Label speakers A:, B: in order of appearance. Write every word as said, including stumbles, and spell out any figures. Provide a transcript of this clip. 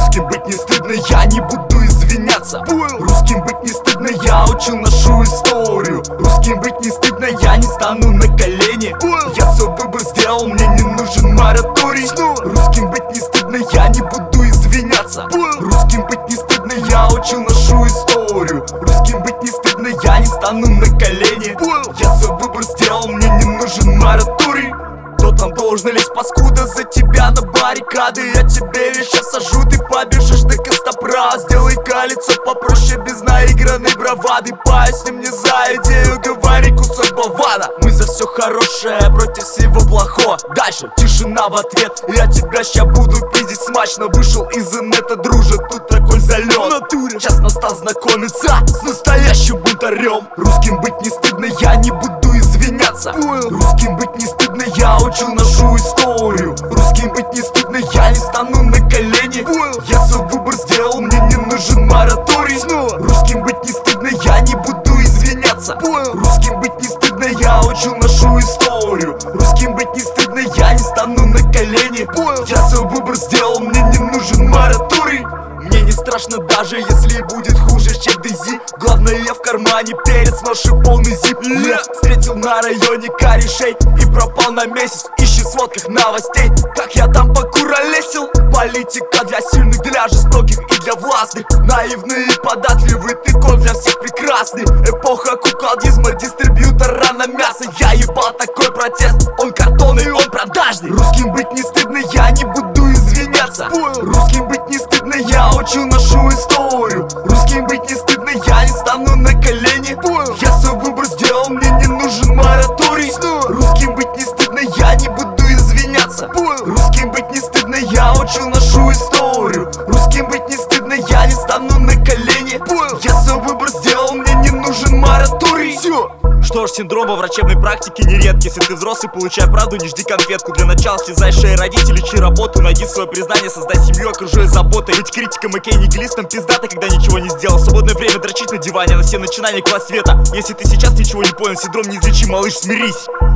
A: Русским быть не стыдно, я не буду извиняться. Русским быть не стыдно, я учил нашу историю. Русским быть не стыдно, я не стану на колени. Я свой выбор сделал, мне не нужен мораторий. Русским быть не стыдно, я не буду извиняться. Русским быть не стыдно, я учил нашу историю. Русским быть не стыдно, я не стану на колени. Я свой выбор сделал, мне не нужен мораторий. Кто там должен лезть, паскуда, за тебя на баррикады? Я тебе вещи сажу, ты побежишь до Костопра. Сделай колесо попроще, без наигранной бравады. Поясни мне за идею, говори кусок бавана. Мы за все хорошее, против всего плохого. Дальше тишина в ответ, я тебя ща буду пиздить смачно. Вышел из инета, дружит, тут такой залет. Сейчас настал знакомиться с настоящим бунтарем. Русским быть не стыдно, я не буду извиняться. Русским быть не стыдно, я учил нашу историю. Русским быть не стыдно, я не стану на колени. Я свой выбор сделал, мне не нужен мораторий. Русским быть не стыдно, я не буду извиняться. Русским быть не стыдно, я учил нашу историю. Русским быть не стыдно, я не стану на колени. Я свой выбор сделал, мне не нужен мораторий. Мне не страшно, даже если будет хуже, чем Дейзи. Главное, я в кармане, перец, нож и полный зип. Я встретил на районе корешей и пропал на месяц. Ищи в сводках новостей, как я там покуролесил. Политика для сильных, для жестоких и для властных. Наивный и податливый, ты кон для всех прекрасный. Эпоха куколдизма, дистрибьютора на мясо. Я ебал такой протест, он картонный, он продажный. Русским быть не стыдно, я не буду извиняться. Русским быть не стыдно, я учил нашу историю. Русским быть не стыдно, я не стану на колени. Я свой выбор сделал, мне не нужен мораторий. Русским быть не стыдно, я не буду извиняться. Русским быть не стыдно, я учил нашу историю. Русским быть не стыдно, я не стану на колени. Я свой выбор сделал, мне не нужен мораторий. Все.
B: Что ж, синдром во врачебной практике нередки. Если ты взрослый, получай правду, не жди конфетку. Для начала слезай шеи родителей, ищи работу. Найди свое признание, создай семью, окружи заботой. Быть критиком и нигилистом пиздато, когда ничего не сделал. В свободное время дрочить на диване, на все начинания класс света. Если ты сейчас ничего не понял, синдром неизлечим, малыш, смирись.